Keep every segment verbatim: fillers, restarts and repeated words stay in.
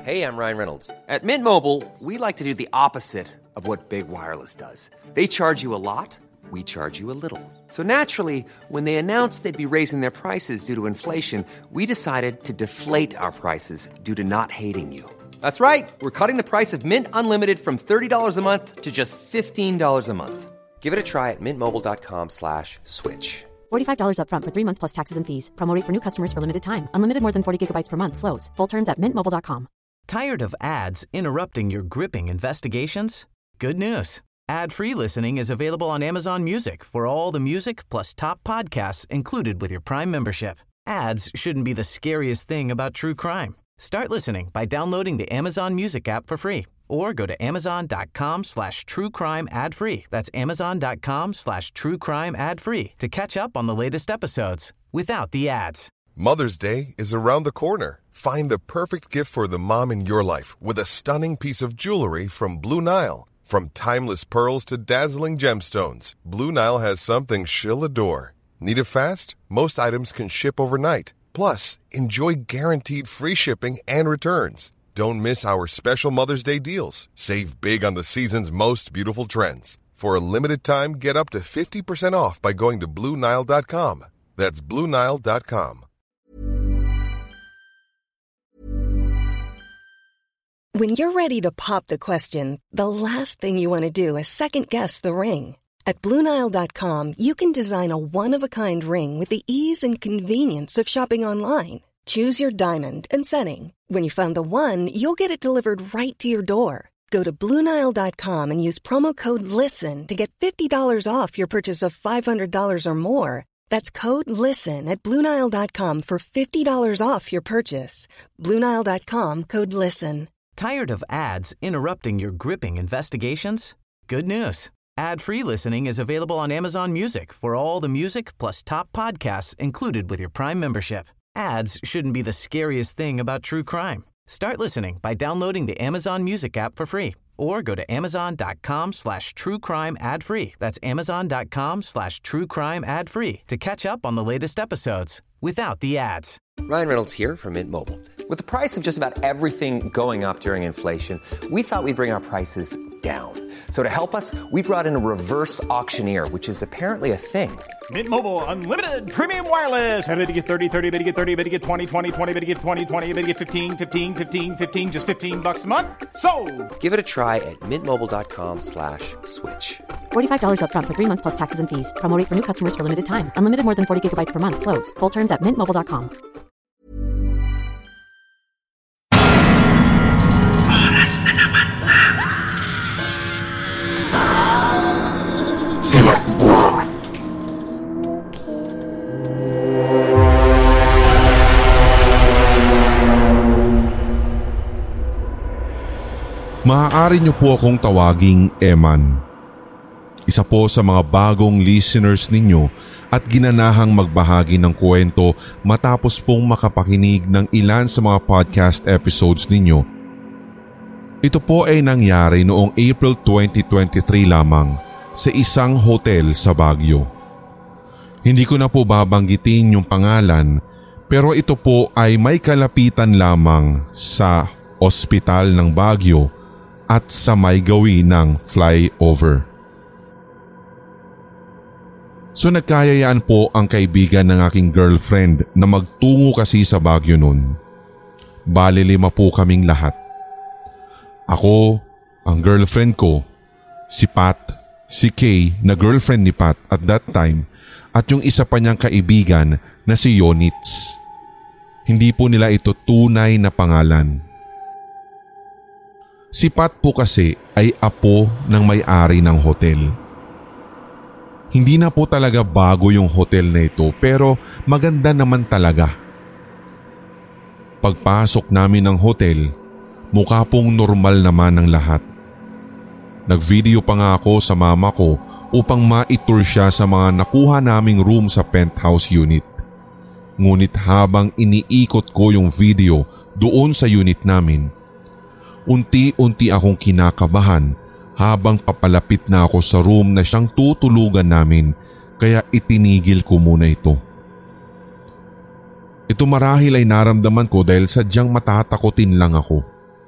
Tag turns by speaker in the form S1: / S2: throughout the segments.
S1: Hey, I'm Ryan Reynolds.
S2: At Mint Mobile, we like to do the opposite of what Big Wireless does. They charge you a lot, we charge you a little. So naturally, when they announced they'd be raising their prices due to inflation, we decided to deflate our prices due to not hating you. That's right. We're cutting the price of Mint Unlimited from thirty dollars a month to just fifteen dollars a month.
S1: Give it a try at mintmobile.com slash switch.
S3: forty-five dollars up front for three months plus taxes and fees. Promo rate for new customers for limited time. Unlimited more than forty gigabytes per month slows. Full terms at mint mobile dot com.
S4: Tired of ads interrupting your gripping investigations? Good news. Ad-free listening is available on Amazon Music for all the music plus top podcasts included with your Prime membership. Ads shouldn't be the scariest thing about true crime. Start listening by downloading the Amazon Music app for free or go to amazon.com slash true crime ad free. That's amazon.com slash true crime ad free to catch up on the latest episodes without the ads.
S5: Mother's Day is around the corner. Find the perfect gift for the mom in your life with a stunning piece of jewelry from Blue Nile. From timeless pearls to dazzling gemstones, Blue Nile has something she'll adore. Need it fast? Most items can ship overnight. Plus, enjoy guaranteed free shipping and returns. Don't miss our special Mother's Day deals. Save big on the season's most beautiful trends. For a limited time, get up to fifty percent off by going to blue nile dot com. That's blue nile dot com.
S6: When you're ready to pop the question, the last thing you want to do is second-guess the ring. At blue nile dot com, you can design a one-of-a-kind ring with the ease and convenience of shopping online. Choose your diamond and setting. When you find the one, you'll get it delivered right to your door. Go to blue nile dot com and use promo code LISTEN to get fifty dollars off your purchase of five hundred dollars or more. That's code LISTEN at blue nile dot com for fifty dollars off your purchase. blue nile dot com, code LISTEN.
S4: Tired of ads interrupting your gripping investigations? Good news. Ad-free listening is available on Amazon Music for all the music plus top podcasts included with your Prime membership. Ads shouldn't be the scariest thing about true crime. Start listening by downloading the Amazon Music app for free or go to amazon.com slash true crime ad free. That's amazon.com slash true crime ad free to catch up on the latest episodes without the ads.
S1: Ryan Reynolds here from Mint Mobile.
S2: With the price of just about everything going up during inflation, we thought we'd bring our prices down. So to help us, we brought in a reverse auctioneer, which is apparently a thing.
S7: Mint Mobile Unlimited Premium Wireless. How to get thirty, thirty, how to get thirty, how to get twenty, twenty, twenty, how to get twenty, twenty, how to get fifteen, fifteen, fifteen, fifteen, just fifteen bucks a month? Sold!
S1: Give it a try at mintmobile.com slash switch.
S3: forty-five dollars up front for three months plus taxes and fees. Promo rate for new customers for limited time. Unlimited more than forty gigabytes per month slows. Full terms at mint mobile dot com.
S8: Oras na naman na.
S9: Maaari niyo po akong tawaging Eman. Isa po sa mga bagong listeners ninyo at ginanahang magbahagi ng kwento matapos pong makapakinig ng ilan sa mga podcast episodes ninyo. Ito po ay nangyari noong April twenty twenty-three lamang sa isang hotel sa Baguio. Hindi ko na po babanggitin yung pangalan pero ito po ay may kalapitan lamang sa ospital ng Baguio at sa may gawi ng flyover. So nagkayayaan po ang kaibigan ng aking girlfriend na magtungo kasi sa Baguio nun. Bali lima po kaming lahat. Ako, ang girlfriend ko, si Pat, si Kay na girlfriend ni Pat at that time at yung isa pa niyang kaibigan na si Yonitz. Hindi po nila ito tunay na pangalan. Si Pat po kasi ay apo ng may-ari ng hotel. Hindi na po talaga bago yung hotel na ito pero maganda naman talaga. Pagpasok namin ng hotel, mukha pong normal naman ang lahat. Nag-video pa nga ako sa mama ko upang ma-tour siya sa mga nakuha naming room sa penthouse unit. Ngunit habang iniikot ko yung video doon sa unit namin, unti-unti akong kinakabahan habang papalapit na ako sa room na siyang tutulugan namin kaya itinigil ko muna ito. Ito marahil ay naramdaman ko dahil sadyang matatakotin lang ako.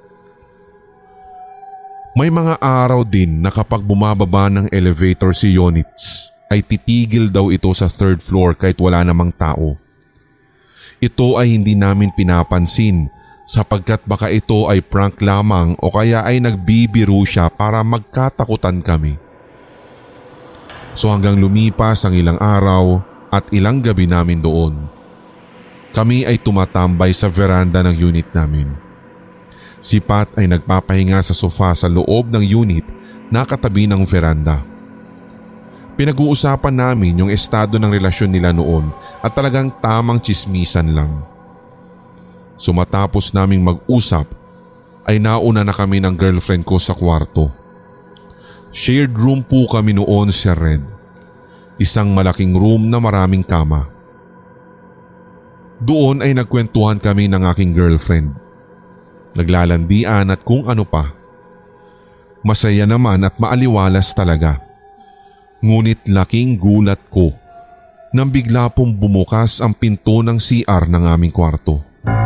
S9: May mga araw din na kapag bumababa ng elevator si Yonits ay titigil daw ito sa third floor kahit wala namang tao. Ito ay hindi namin pinapansin sapagkat baka ito ay prank lamang o kaya ay nagbibiro siya para magkatakutan kami. So hanggang lumipas ang ilang araw at ilang gabi namin doon, kami ay tumatambay sa veranda ng unit namin. Si Pat ay nagpapahinga sa sofa sa loob ng unit na katabi ng veranda. Pinag-uusapan namin yung estado ng relasyon nila noon at talagang tamang tsismisan lang. So matapos naming mag-usap ay nauna na kami ng girlfriend ko sa kwarto. Shared room po kami noon, Sir Red. Isang malaking room na maraming kama. Doon ay nagkwentuhan kami ng aking girlfriend. Naglalandian at kung ano pa. Masaya naman at maaliwalas talaga. Ngunit laking gulat ko nang bigla pong bumukas ang pinto ng C R ng aming kwarto.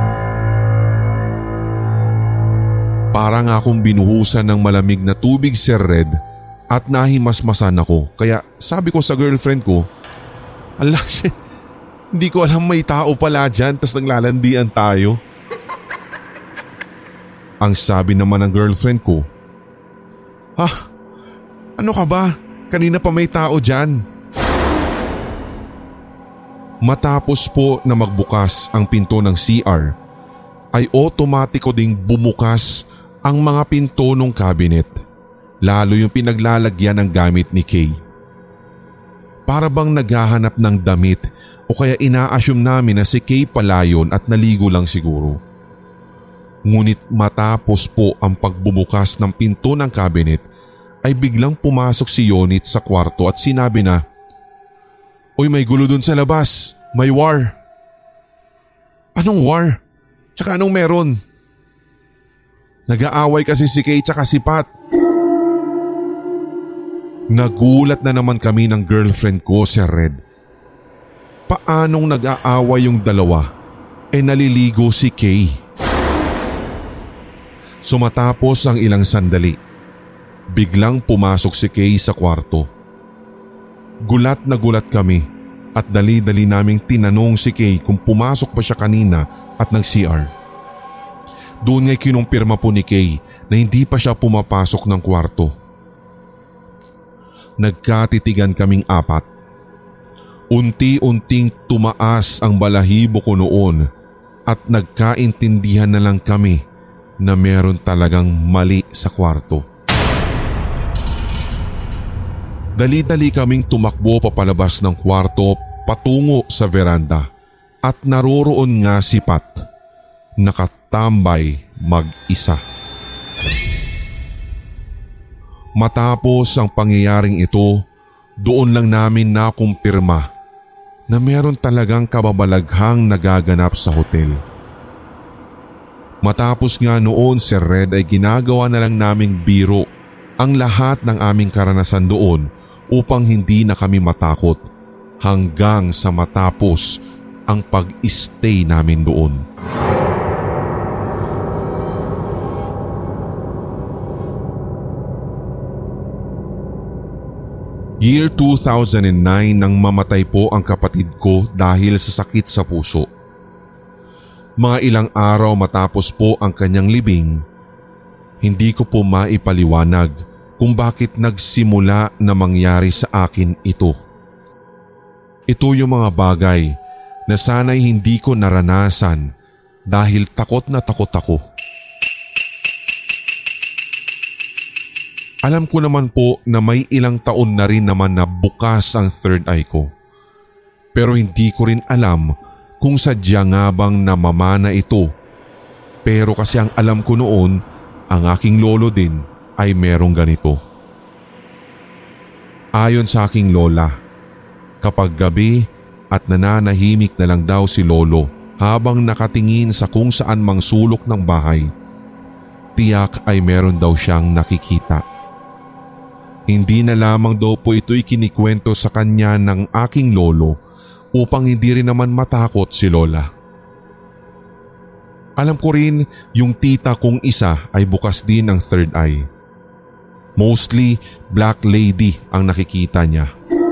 S9: Parang akong binuhusan ng malamig na tubig, Sir Red, at nahimasmasan ako. Kaya sabi ko sa girlfriend ko, ala shit, hindi ko alam may tao pala dyan tas naglalandian tayo. Ang sabi naman ng girlfriend ko, ha? Ano ka ba? Kanina pa may tao dyan. Matapos po na magbukas ang pinto ng C R, ay otomatiko ding bumukas ang mga pinto ng cabinet, lalo yung pinaglalagyan ng gamit ni Kay. Para bang naghahanap ng damit o kaya ina-assume namin na si Kay pala yun at naligo lang siguro. Ngunit matapos po ang pagbubukas ng pinto ng cabinet ay biglang pumasok si Yonit sa kwarto at sinabi na, "Uy, may gulo dun sa labas, may war." "Anong war? Tsaka anong meron?" "Nag-aaway kasi si Kay tsaka si Pat." Nagulat na naman kami ng girlfriend ko, Sir Red. Paanong nag-aaway yung dalawa? E naliligo si Kay. So matapos ang ilang sandali, biglang pumasok si Kay sa kwarto. Gulat na gulat kami at dali-dali naming tinanong si Kay kung pumasok ba siya kanina at nag-C R. Doon nga'y kinumpirma po ni Kay na hindi pa siya pumapasok ng kwarto. Nagkatitigan kaming apat. Unti-unting tumaas ang balahibo ko noon at nagkaintindihan na lang kami na meron talagang mali sa kwarto. Dali-dali kaming tumakbo papalabas ng kwarto patungo sa veranda at naroroon nga si Pat, nakatambay mag-isa. Matapos ang pangyayaring ito, doon lang namin nakumpirma na meron talagang kababalaghang nagaganap sa hotel. Matapos nga noon, Sir Red, ay ginagawa na lang naming biro ang lahat ng aming karanasan doon upang hindi na kami matakot hanggang sa matapos ang pag-stay namin doon. Year two thousand nine nang mamatay po ang kapatid ko dahil sa sakit sa puso. Mga ilang araw matapos po ang kanyang libing, hindi ko po maipaliwanag kung bakit nagsimula na mangyari sa akin ito. Ito yung mga bagay na sana'y hindi ko naranasan dahil takot na takot ako. Alam ko naman po na may ilang taon na rin naman na bukas ang third eye ko. Pero hindi ko rin alam kung sadya nga bang namamana ito. Pero kasi ang alam ko noon, ang aking lolo din ay merong ganito. Ayon sa aking lola, kapag gabi at nananahimik na lang daw si lolo habang nakatingin sa kung saan mang sulok ng bahay, tiyak ay meron daw siyang nakikita. Hindi na lamang daw po ito'y kinikwento sa kanya ng aking lolo upang hindi rin naman matakot si lola. Alam ko rin yung tita kong isa ay bukas din ang third eye. Mostly black lady ang nakikita niya.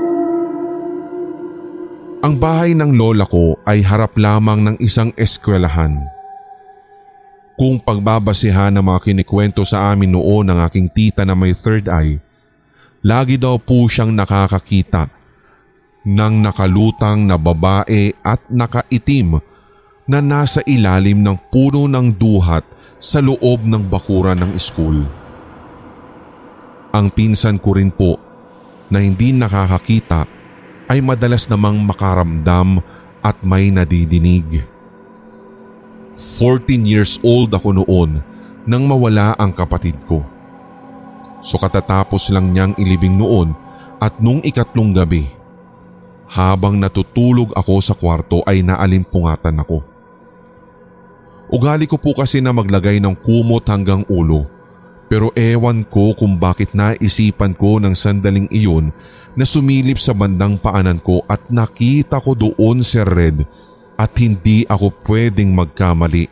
S9: Ang bahay ng lola ko ay harap lamang ng isang eskwelahan. Kung pagbabasehan ng mga kinikwento sa amin noon ng aking tita na may third eye, lagi daw po siyang nakakakita ng nakalutang na babae at nakaitim na nasa ilalim ng puno ng duhat sa loob ng bakuran ng school. Ang pinsan ko rin po na hindi nakakakita ay madalas namang makaramdam at may nadidinig. fourteen years old ako noon nang mawala ang kapatid ko. So katatapos lang niyang ilibing noon at nung ikatlong gabi, habang natutulog ako sa kwarto ay naalimpungatan ako. Ugali ko po kasi na maglagay ng kumot hanggang ulo. Pero ewan ko kung bakit naisipan ko ng sandaling iyon na sumilip sa bandang paanan ko at nakita ko doon si Red at hindi ako pwedeng magkamali.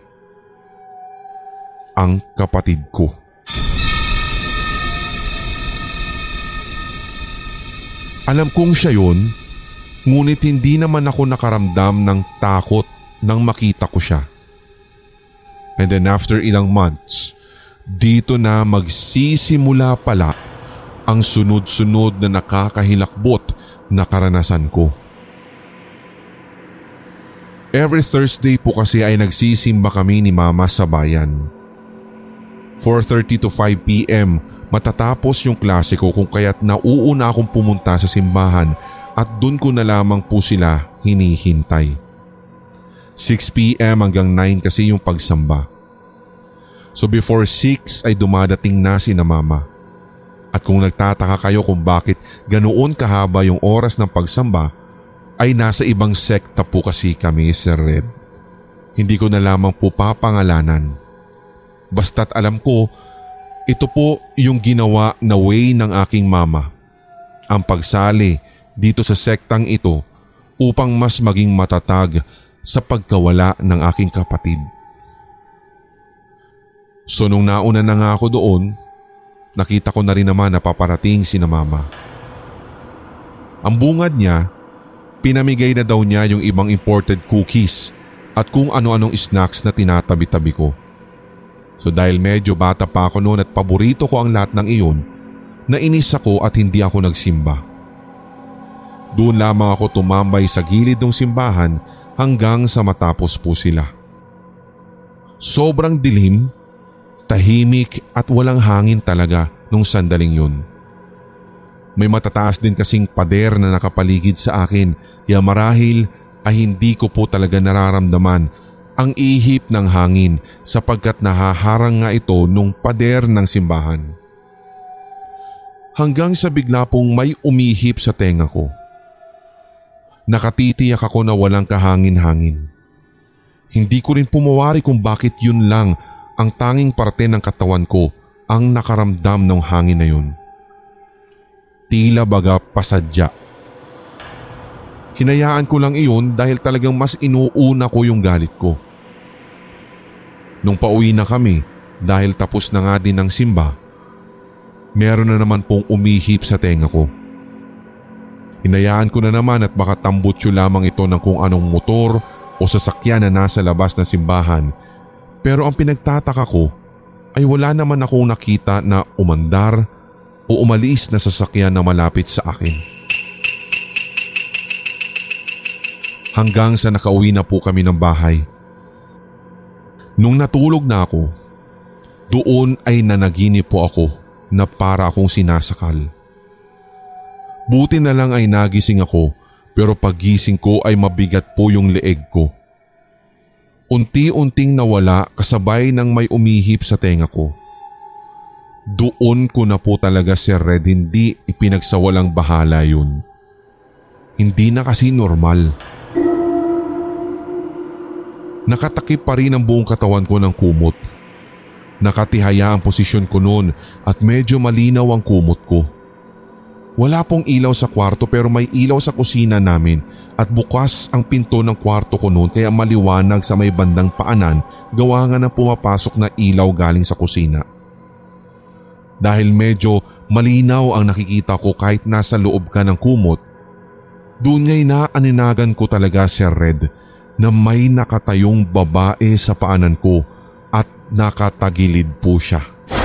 S9: Ang kapatid ko. Alam kong siya yun, ngunit hindi naman ako nakaramdam ng takot nang makita ko siya. And then after ilang months, dito na magsisimula pala ang sunod-sunod na nakakahilakbot na karanasan ko. Every Thursday po kasi ay nagsisimba kami ni Mama sa bayan. four thirty to five p.m. matatapos yung klase ko kung kaya't nauuna akong pumunta sa simbahan at dun ko na lamang po sila hinihintay. six p.m. hanggang nine kasi yung pagsamba. So before six ay dumadating na si na Mama. At kung nagtataka kayo kung bakit ganoon kahaba yung oras ng pagsamba, ay nasa ibang sekta po kasi kami, Sir Red. Hindi ko na lamang po papangalanan. Basta't alam ko, ito po yung ginawa na way ng aking mama. Ang pagsali dito sa sektang ito upang mas maging matatag sa pagkawala ng aking kapatid. So nung nauna na nga ako doon, nakita ko na rin naman na paparating si na Mama. Ang bungad niya, pinamigay na daw niya yung ibang imported cookies at kung ano-anong snacks na tinatabi-tabi ko. So dahil medyo bata pa ako noon at paborito ko ang lahat ng iyon, nainis ako at hindi ako nagsimba. Doon lamang ako tumambay sa gilid ng simbahan hanggang sa matapos po sila. Sobrang dilim, tahimik at walang hangin talaga nung sandaling yun. May matataas din kasing pader na nakapaligid sa akin kaya marahil ay hindi ko po talaga nararamdaman ang ihip ng hangin sapagkat nahaharang nga ito nung pader ng simbahan. Hanggang sa bigla pong may umihip sa tenga ko. Nakatitiyak ako na walang kahangin-hangin. Hindi ko rin pumawari kung bakit yun lang ang tanging parte ng katawan ko ang nakaramdam ng hangin na yun. Tila baga pasadya. Hinayaan ko lang iyon dahil talagang mas inuuna ko yung galit ko. Nung pauwi na kami dahil tapos na nga din ang simba, meron na naman pong umihip sa tenga ko. Hinayaan ko na naman at baka tambutso lamang ito ng kung anong motor o sasakyan na nasa labas ng simbahan. Pero ang pinagtataka ko ay wala naman akong nakita na umandar o umalis na sasakyan na malapit sa akin. Hanggang sa nakauwi na po kami ng bahay. Nung natulog na ako, doon ay nanaginip po ako na para akong sinasakal. Buti na lang ay nagising ako pero paggising ko ay mabigat po yung leeg ko. Unti-unting nawala kasabay ng may umihip sa tenga ko. Doon ko na po talaga, Sir Red, hindi ipinagsawalang bahala yun. Hindi na kasi normal. Nakatakip pa rin ang buong katawan ko ng kumot. Nakatihaya ang posisyon ko noon at medyo malinaw ang kumot ko. Wala pong ilaw sa kwarto pero may ilaw sa kusina namin at bukas ang pinto ng kwarto ko noon kaya maliwanag sa may bandang paanan gawa nga ng pumapasok na ilaw galing sa kusina. dahil medyo malinaw ang nakikita ko kahit nasa loob ka ng kumot. Doon nga'y naaninagan ko talaga, Sir Red, na may nakatayong babae sa paanan ko at nakatagilid po siya.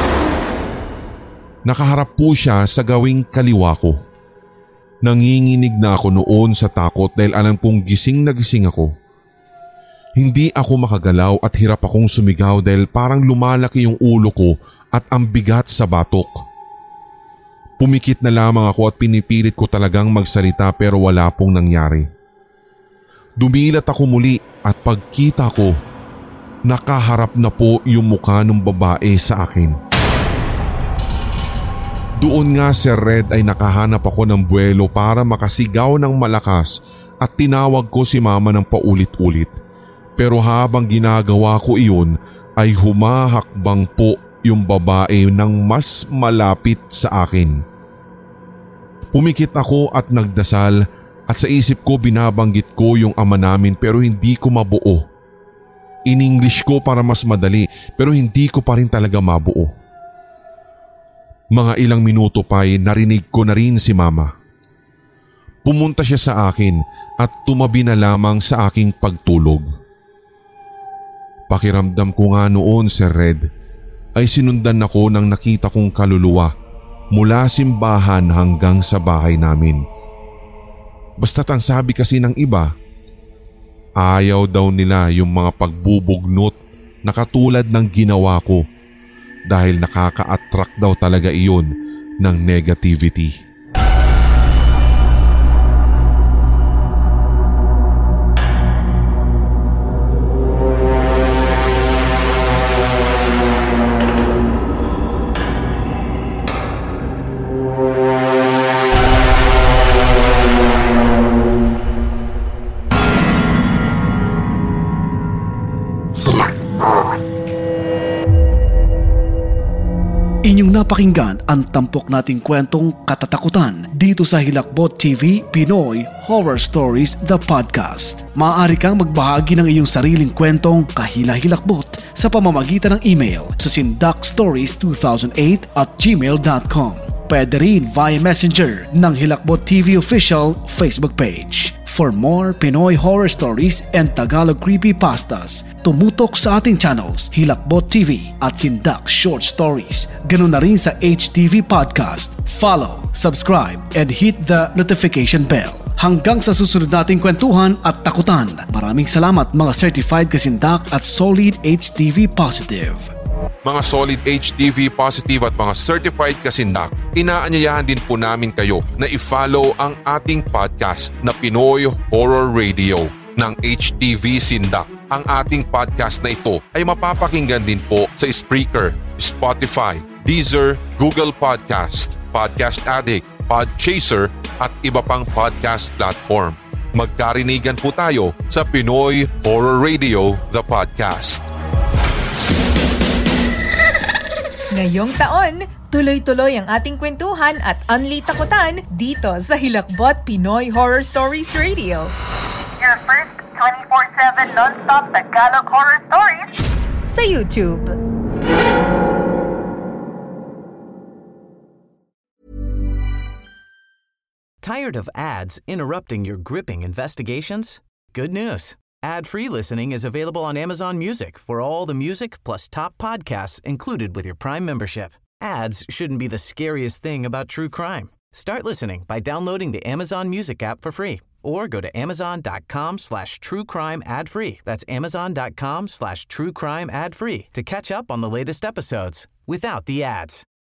S9: Nakaharap po siya sa gawing kaliwa ko. Nanginginig na ako noon sa takot dahil alam kong gising na gising ako. Hindi ako makagalaw at hirap akong sumigaw dahil parang lumalaki yung ulo ko at ang bigat sa batok. Pumikit na lamang ako at pinipilit ko talagang magsalita pero wala pong nangyari. Dumilat ako muli at pagkita ko, nakaharap na po yung mukha ng babae sa akin. Doon nga, Sir Red, ay nakahanap ako ng buwelo para makasigaw ng malakas at tinawag ko si Mama ng paulit-ulit. Pero habang ginagawa ko iyon ay humahakbang po yung babae ng mas malapit sa akin. Pumikit ako at nagdasal at sa isip ko binabanggit ko yung ama namin pero hindi ko mabuo. In-English ko para mas madali pero hindi ko pa rin talaga mabuo. Mga ilang minuto pa ay narinig ko na rin si Mama. Pumunta siya sa akin at tumabi na lamang sa aking pagtulog. Pakiramdam ko nga noon, Sir Red, ay sinundan ako ng nakita kong kaluluwa mula simbahan hanggang sa bahay namin. Basta't ang sabi kasi ng iba, ayaw daw nila yung mga pagbubugnot na katulad ng ginawa ko dahil nakaka-attract daw talaga iyon ng negativity.
S10: Inyong napakinggan ang tampok nating kwentong katatakutan dito sa Hilakbot T V Pinoy Horror Stories The Podcast. Maaari kang magbahagi ng iyong sariling kwentong kahila-hilakbot sa pamamagitan ng email sa sindakstories two thousand eight at gmail dot com. Pwede rin via messenger ng Hilakbot T V official Facebook page. For more Pinoy horror stories and Tagalog creepypastas, tumutok sa ating channels Hilakbot T V at Sindak Short Stories. Ganun na rin sa H T V Podcast. Follow, subscribe, and hit the notification bell. Hanggang sa susunod nating kwentuhan at takutan. Maraming salamat mga certified kasindak at solid H T V positive.
S9: Mga solid H T V positive at mga certified kasindak, inaanyayahan din po namin kayo na i-follow ang ating podcast na Pinoy Horror Radio ng H T V Sindak. Ang ating podcast na ito ay mapapakinggan din po sa Spreaker, Spotify, Deezer, Google Podcast, Podcast Addict, Podchaser at iba pang podcast platform. Magkarinigan po tayo sa Pinoy Horror Radio, the podcast.
S11: Ngayong taon, tuloy-tuloy ang ating kwentuhan at unli takutan dito sa Hilakbot Pinoy Horror Stories Radio.
S12: Your first twenty-four seven non-stop Tagalog horror stories
S11: sa YouTube.
S4: Tired of ads interrupting your gripping investigations? Good news. Ad-free listening is available on Amazon Music for all the music plus top podcasts included with your Prime membership. Ads shouldn't be the scariest thing about true crime. Start listening by downloading the Amazon Music app for free or go to amazon.com slash true crime ad free. That's amazon.com slash true crime ad free to catch up on the latest episodes without the ads.